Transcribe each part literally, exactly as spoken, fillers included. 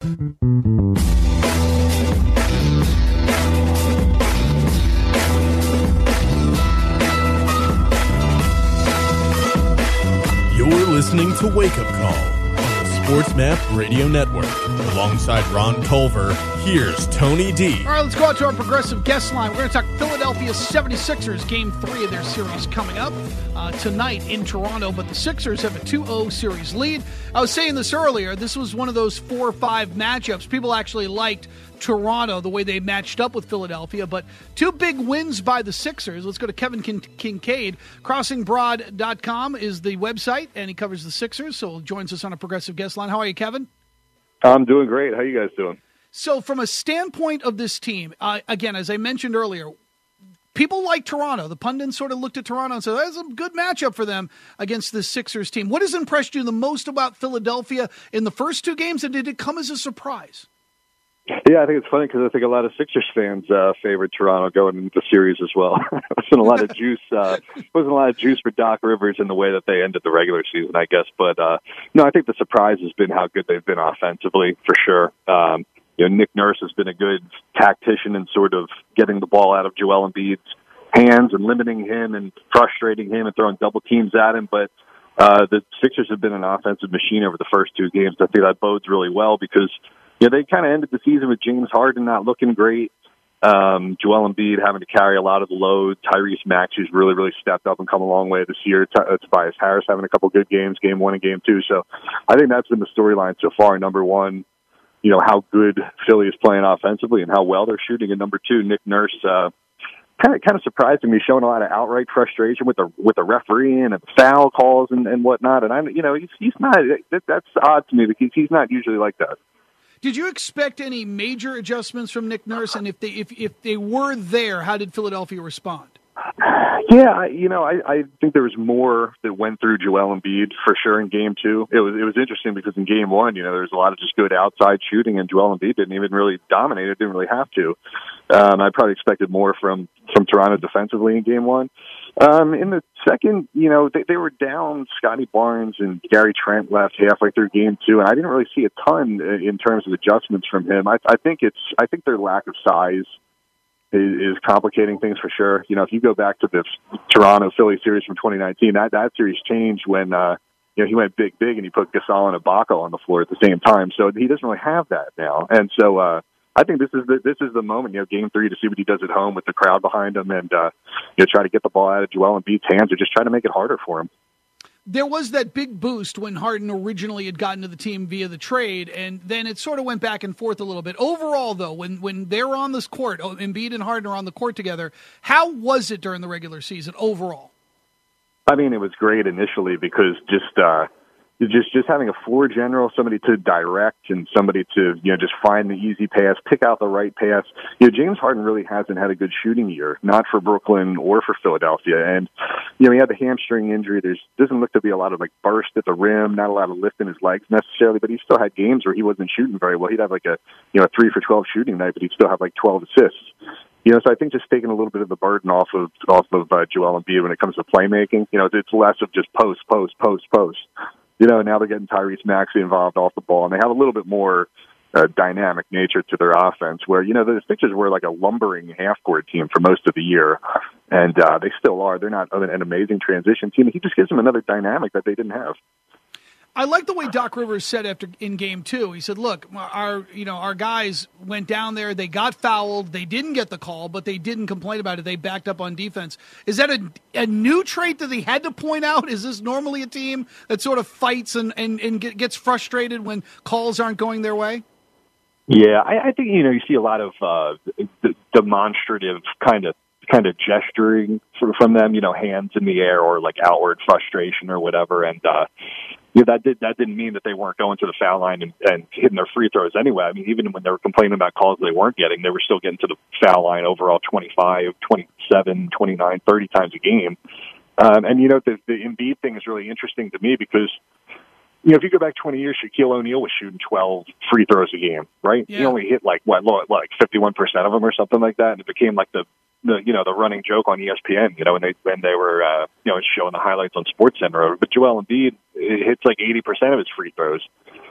You're listening to Wake Up Call on the SportsMap Radio Network. Alongside Ron Culver, here's Tony D. All right, let's go out to our progressive guest line. We're going to talk Philadelphia seventy-sixers, game three of their series coming up uh, tonight in Toronto. But the Sixers have a two oh series lead. I was saying this earlier. This was one of those four or five matchups. People actually liked Toronto, the way they matched up with Philadelphia, but two big wins by the Sixers. Let's go to Kevin Kin- Kincaid. crossing broad dot com is the website, and he covers the Sixers, so he joins us on a progressive guest line. How are you, Kevin? I'm doing great. How you guys doing? So from a standpoint of this team, uh, again, as I mentioned earlier, people like Toronto. The pundits sort of looked at Toronto and said, that's a good matchup for them against this Sixers team. What has impressed you the most about Philadelphia in the first two games, and did it come as a surprise? Yeah, I think it's funny because I think a lot of Sixers fans uh, favored Toronto going into the series as well. wasn't a lot of juice. Uh, wasn't a lot of juice for Doc Rivers in the way that they ended the regular season, I guess. But uh, no, I think the surprise has been how good they've been offensively, for sure. Um, you know, Nick Nurse has been a good tactician in sort of getting the ball out of Joel Embiid's hands and limiting him and frustrating him and throwing double teams at him. But uh, the Sixers have been an offensive machine over the first two games. I think that bodes really well because yeah, they kind of ended the season with James Harden not looking great. Um, Joel Embiid having to carry a lot of the load. Tyrese Maxey's really, really stepped up and come a long way this year. T- uh, Tobias Harris having a couple good games, game one and game two. So I think that's been the storyline so far. Number one, you know, how good Philly is playing offensively and how well they're shooting. And number two, Nick Nurse, uh, kind of, kind of surprising me, showing a lot of outright frustration with the, with the referee and the foul calls and, and whatnot. And I, you know, he's, he's not, that, that's odd to me because he's not usually like that. Did you expect any major adjustments from Nick Nurse? And if they if, if they were there, how did Philadelphia respond? Yeah, I, you know, I, I think there was more that went through Joel Embiid for sure in game two. It was it was interesting because in game one, you know, there was a lot of just good outside shooting, and Joel Embiid didn't even really dominate it, didn't really have to. Um, I probably expected more from, from Toronto defensively in game one. Um, in the second, you know, they, they were down Scotty Barnes and Gary Trent left halfway through game two, and I didn't really see a ton in terms of adjustments from him. I, I think it's I think their lack of size is, is complicating things for sure. You know, if you go back to the Toronto Philly series from twenty nineteen, that that series changed when uh, you know he went big, big, and he put Gasol and Ibaka on the floor at the same time. So he doesn't really have that now, and so. Uh, I think this is the this is the moment, you know, game three to see what he does at home with the crowd behind him, and uh, you know, try to get the ball out of Joel Embiid's hands, or just try to make it harder for him. There was that big boost when Harden originally had gotten to the team via the trade, and then it sort of went back and forth a little bit. Overall, though, when when they're on this court, Embiid and Harden are on the court together, how was it during the regular season overall? I mean, it was great initially because just. Uh, Just just having a floor general, somebody to direct and somebody to, you know, just find the easy pass, pick out the right pass. You know, James Harden really hasn't had a good shooting year, not for Brooklyn or for Philadelphia. And, you know, he had the hamstring injury. There doesn't look to be a lot of, like, burst at the rim, not a lot of lift in his legs necessarily, but he still had games where he wasn't shooting very well. He'd have, like, a, you know, a three for twelve shooting night, but he'd still have, like, twelve assists. You know, so I think just taking a little bit of the burden off of off of uh, Joel Embiid when it comes to playmaking, you know, it's less of just post, post, post, post. You know, now they're getting Tyrese Maxey involved off the ball, and they have a little bit more uh, dynamic nature to their offense where, you know, the Sixers were like a lumbering half-court team for most of the year, and uh, they still are. They're not an amazing transition team. He just gives them another dynamic that they didn't have. I like the way Doc Rivers said after in game two. He said, "Look, our you know our guys went down there. They got fouled. They didn't get the call, but they didn't complain about it. They backed up on defense." Is that a, a new trait that they had to point out? Is this normally a team that sort of fights and, and, and gets frustrated when calls aren't going their way? Yeah, I, I think you know you see a lot of uh, demonstrative kind of kind of gesturing from them. You know, hands in the air or like outward frustration or whatever, and. Uh, Yeah, that did that didn't mean that they weren't going to the foul line and, and hitting their free throws anyway. I mean, even when they were complaining about calls they weren't getting, they were still getting to the foul line overall twenty-five, twenty-seven, twenty-nine, thirty times a game. Um, and, you know, the, the Embiid thing is really interesting to me because, you know, if you go back twenty years, Shaquille O'Neal was shooting twelve free throws a game, right? Yeah. He only hit like, what, like fifty-one percent of them or something like that. And it became like the, the you know, the running joke on E S P N, you know, when they, when they were, uh, you know, showing the highlights on SportsCenter. But Joel Embiid hits like eighty percent of his free throws.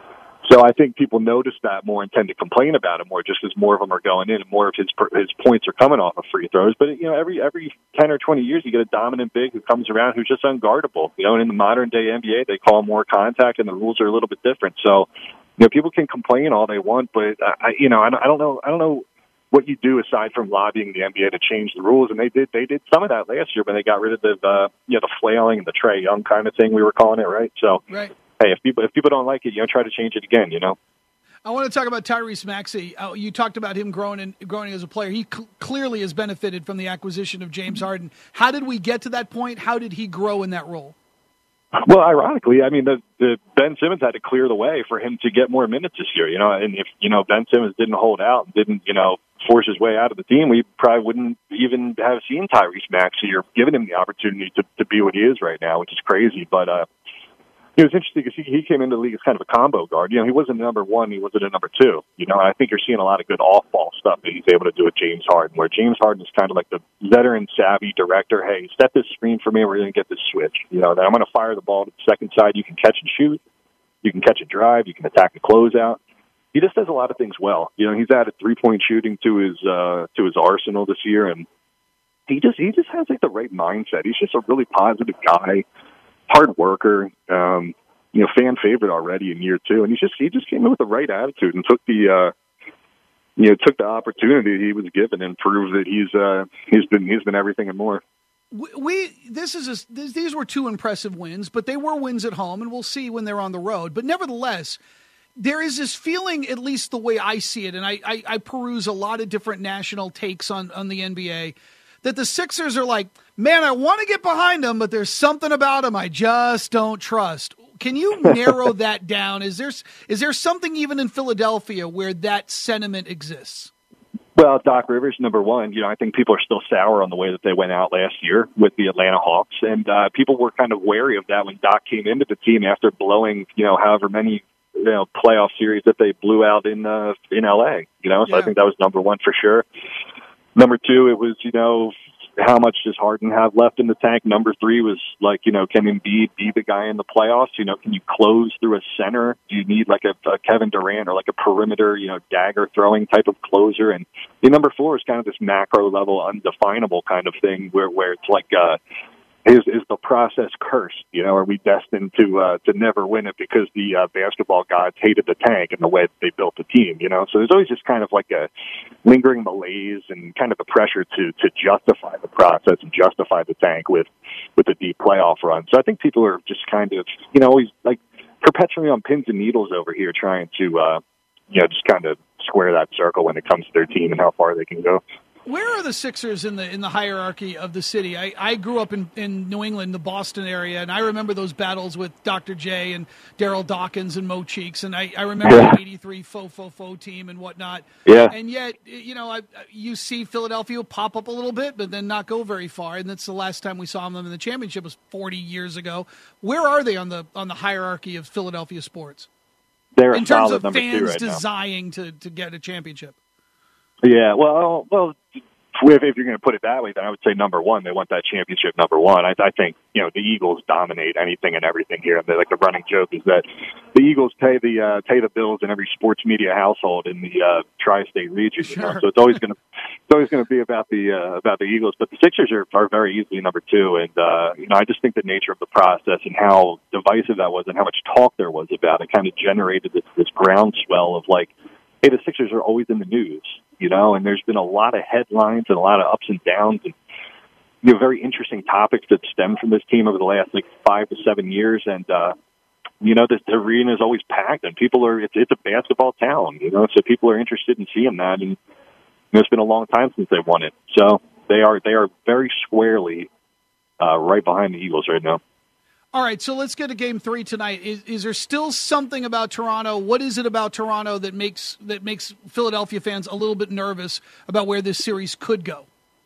So I think people notice that more and tend to complain about it more, just as more of them are going in and more of his his points are coming off of free throws. But you know, every every ten or twenty years, you get a dominant big who comes around who's just unguardable. You know, and in the modern day N B A, they call more contact, and the rules are a little bit different. So, you know, people can complain all they want, but I, you know, I don't, I don't know, I don't know what you do aside from lobbying the N B A to change the rules. And they did, they did some of that last year when they got rid of the, uh, you know, the flailing and the Trae Young kind of thing we were calling it, right? So. Right. Hey, if people if people don't like it, you know, try to change it again. You know. I want to talk about Tyrese Maxey. Uh, you talked about him growing and growing as a player. He cl- clearly has benefited from the acquisition of James Harden. How did we get to that point? How did he grow in that role? Well, ironically, I mean, the, the Ben Simmons had to clear the way for him to get more minutes this year. You know, and if you know Ben Simmons didn't hold out and didn't you know force his way out of the team, we probably wouldn't even have seen Tyrese Maxey or given him the opportunity to to be what he is right now, which is crazy. But uh, it was interesting because he, he came into the league as kind of a combo guard. You know, he wasn't a number one, he wasn't a number two. You know, and I think you're seeing a lot of good off-ball stuff that he's able to do with James Harden, where James Harden is kind of like the veteran-savvy director. Hey, set this screen for me, we're going to get this switch. You know, then I'm going to fire the ball to the second side. You can catch and shoot. You can catch a drive. You can attack a closeout. He just does a lot of things well. You know, he's added three-point shooting to his uh, to his arsenal this year, and he just he just has like the right mindset. He's just a really positive guy. Hard worker, um, you know, fan favorite already in year two, and he just he just came in with the right attitude and took the uh, you know took the opportunity he was given and proved that he's uh, he's been he's been everything and more. We, we this is a, this, these were two impressive wins, but they were wins at home, and we'll see when they're on the road. But nevertheless, there is this feeling, at least the way I see it, and I I, I peruse a lot of different national takes on on the N B A, that the Sixers are like, man, I want to get behind them, but there's something about them I just don't trust. Can you narrow that down? Is there is there something even in Philadelphia where that sentiment exists? Well, Doc Rivers, number one, you know, I think people are still sour on the way that they went out last year with the Atlanta Hawks, and uh, people were kind of wary of that when Doc came into the team after blowing, you know, however many you know playoff series that they blew out in uh, in L A. You know, so yeah. I think that was number one for sure. Number two, it was, you know, how much does Harden have left in the tank? Number three was like, you know, can Embiid be the guy in the playoffs? You know, can you close through a center? Do you need like a, a Kevin Durant or like a perimeter, you know, dagger throwing type of closer? And the number four is kind of this macro level, undefinable kind of thing where, where it's like, uh, Is is the process cursed? You know, are we destined to uh, to never win it because the uh, basketball gods hated the tank and the way that they built the team? You know, so there's always just kind of like a lingering malaise and kind of the pressure to to justify the process and justify the tank with with a deep playoff run. So I think people are just kind of you know always like perpetually on pins and needles over here, trying to uh, you know just kind of square that circle when it comes to their team and how far they can go. Where are the Sixers in the in the hierarchy of the city? I, I grew up in, in New England, the Boston area, and I remember those battles with Doctor J and Daryl Dawkins and Mo Cheeks, and I, I remember yeah. the eighty-three faux faux faux team and whatnot. Yeah. And yet, you know, I, you see Philadelphia pop up a little bit, but then not go very far. And that's the last time we saw them in the championship was forty years ago. Where are they on the on the hierarchy of Philadelphia sports? They're in terms of number fans two right desiring to, to get a championship. Yeah, well, well, if, if you're going to put it that way, then I would say number one. They want that championship number one. I, I think you know the Eagles dominate anything and everything here. They're like the running joke is that the Eagles pay the uh, pay the bills in every sports media household in the uh, tri-state region. Sure. You know? So it's always going to it's always going to be about the uh, about the Eagles. But the Sixers are, are very easily number two, and uh, you know I just think the nature of the process and how divisive that was, and how much talk there was about it, kind of generated this, this groundswell of like, hey, the Sixers are always in the news. You know, and there's been a lot of headlines and a lot of ups and downs and, you know, very interesting topics that stem from this team over the last, like, five to seven years. And, uh, you know, the, the arena is always packed and people are, it's, it's a basketball town, you know, so people are interested in seeing that. And, you know, it's been a long time since they've won it. So they are, they are very squarely uh, right behind the Eagles right now. All right, so let's get to game three tonight. Is, is there still something about Toronto? What is it about Toronto that makes that makes Philadelphia fans a little bit nervous about where this series could go?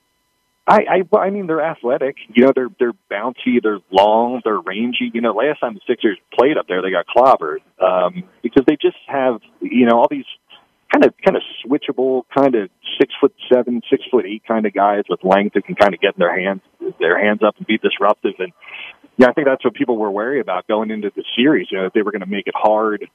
I, I, I mean, they're athletic. You know, they're they're bouncy, they're long, they're rangy. You know, last time the Sixers played up there, they got clobbered um, because they just have, you know, all these kind of kind of switchable, kind of six foot seven, six foot eight kind of guys with length that can kind of get their hands their hands up and be disruptive. And yeah, I think that's what people were wary about going into the series. You know, that they were going to make it hard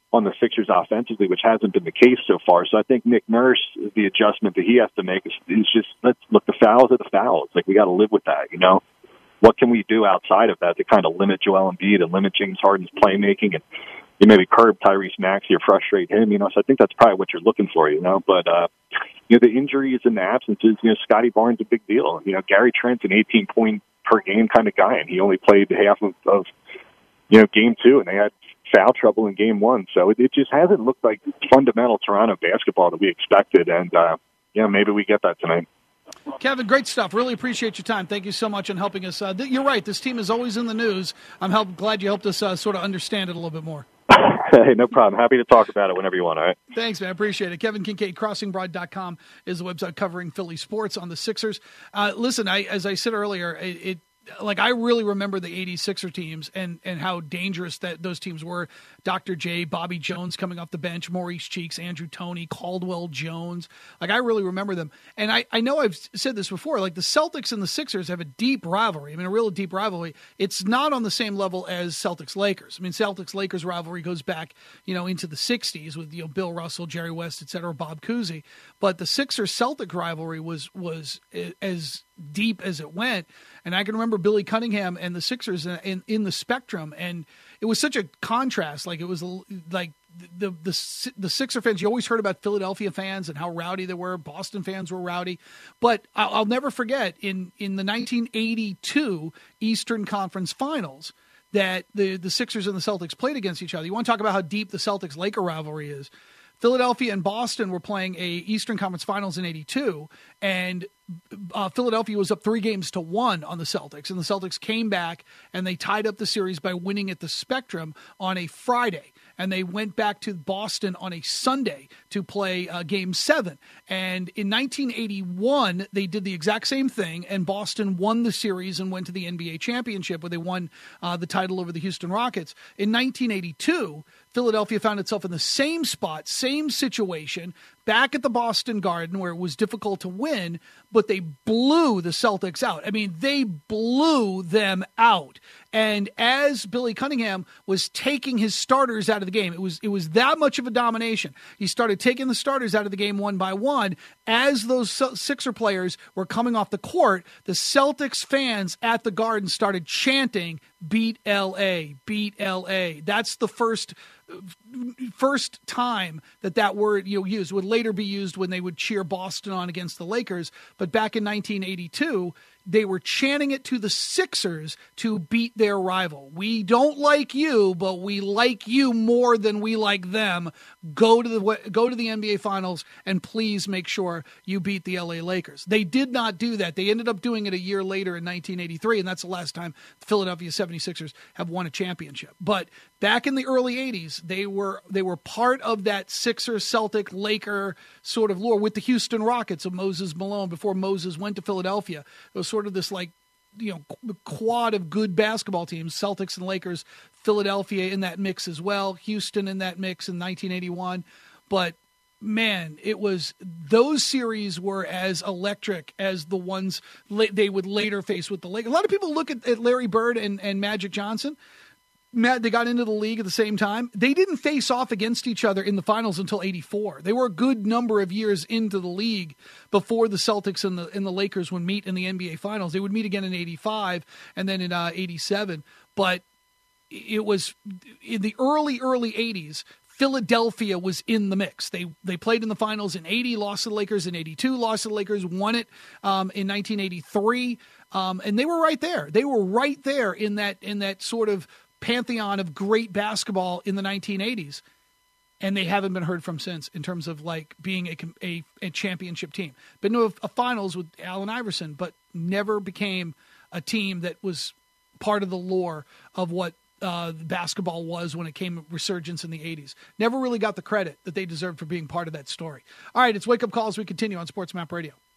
on the Sixers offensively, which hasn't been the case so far. So I think Nick Nurse, the adjustment that he has to make is, is just, let's look, the fouls are the fouls. Like, we got to live with that, you know? What can we do outside of that to kind of limit Joel Embiid and limit James Harden's playmaking and you maybe curb Tyrese Maxey or frustrate him, you know? So I think that's probably what you're looking for, you know? But, uh, you know, the injuries and the absences, you know, Scotty Barnes a big deal. You know, Gary Trent's an eighteen point per game kind of guy, and he only played half of, of you know, game two, and they had foul trouble in game one. So it, it just hasn't looked like fundamental Toronto basketball that we expected. And, uh, yeah, maybe we get that tonight. Kevin, great stuff. Really appreciate your time. Thank you so much in helping us. Uh, th- you're right. This team is always in the news. I'm help- glad you helped us uh, sort of understand it a little bit more. Hey, no problem. Happy to talk about it whenever you want, all right? Thanks, man. Appreciate it. Kevin Kincaid, crossing broad dot com is the website covering Philly sports on the Sixers. Uh, listen, I, as I said earlier, it, it like I really remember the eighties Sixer teams and, and how dangerous that those teams were. Doctor J, Bobby Jones coming off the bench, Maurice Cheeks, Andrew Toney, Caldwell Jones. Like, I really remember them. And I, I know I've said this before, like the Celtics and the Sixers have a deep rivalry. I mean, a real deep rivalry. It's not on the same level as Celtics-Lakers. I mean, Celtics-Lakers rivalry goes back, you know, into the sixties with, you know, Bill Russell, Jerry West, et cetera, Bob Cousy. But the Sixers-Celtic rivalry was was as deep as it went. And I can remember Billy Cunningham and the Sixers in, in, in the Spectrum, and it was such a contrast. Like, it was like the, the the Sixer fans, you always heard about Philadelphia fans and how rowdy they were. Boston fans were rowdy. But I'll, I'll never forget in, in the nineteen eighty-two Eastern Conference Finals that the, the Sixers and the Celtics played against each other. You want to talk about how deep the Celtics-Laker rivalry is. Philadelphia and Boston were playing a Eastern Conference Finals in eighty-two, and uh, Philadelphia was up three games to one on the Celtics, and the Celtics came back and they tied up the series by winning at the Spectrum on a Friday. And they went back to Boston on a Sunday to play uh, Game seven. And in nineteen eighty-one, they did the exact same thing, and Boston won the series and went to the N B A championship where they won uh, the title over the Houston Rockets. In nineteen eighty-two, Philadelphia found itself in the same spot, same situation, back at the Boston Garden where it was difficult to win, but they blew the Celtics out. I mean, they blew them out. And as Billy Cunningham was taking his starters out of the game, it was it was that much of a domination. He started taking the starters out of the game one by one. As those Sixer players were coming off the court, the Celtics fans at the Garden started chanting, "Beat L A, beat L A." That's the first first time that that word, you know, used. Would later be used when they would cheer Boston on against the Lakers. But back in nineteen eighty-two, they were chanting it to the Sixers to beat their rival. We don't like you, but we like you more than we like them. Go to the go to the N B A Finals and please make sure you beat the L A Lakers. They did not do that. They ended up doing it a year later in nineteen eighty-three, and that's the last time the Philadelphia seventy-sixers have won a championship. But back in the early eighties, they were they were part of that Sixer, Celtic, Laker sort of lore with the Houston Rockets of Moses Malone before Moses went to Philadelphia. It was sort of this, like, you know, quad of good basketball teams, Celtics and Lakers, Philadelphia in that mix as well, Houston in that mix in nineteen eighty-one. But man, it was, those series were as electric as the ones they would later face with the Lakers. A lot of people look at, at Larry Bird and, and Magic Johnson. Matt, they got into the league at the same time. They didn't face off against each other in the finals until eighty-four. They were a good number of years into the league before the Celtics and the and the Lakers would meet in the N B A Finals. They would meet again in eighty-five and then in uh, eighty-seven. But it was in the early, early eighties, Philadelphia was in the mix. They they played in the finals in eighty, lost to the Lakers in eighty-two, lost to the Lakers, won it um, in nineteen eighty-three. Um, and they were right there. They were right there in that in that sort of pantheon of great basketball in the nineteen eighties, and they haven't been heard from since in terms of like being a, a, a championship team. Been to a, a finals with Allen Iverson, but never became a team that was part of the lore of what uh, basketball was when it came to resurgence in the eighties. Never really got the credit that they deserved for being part of that story. All right, it's Wake Up Call as we continue on Sports Map Radio.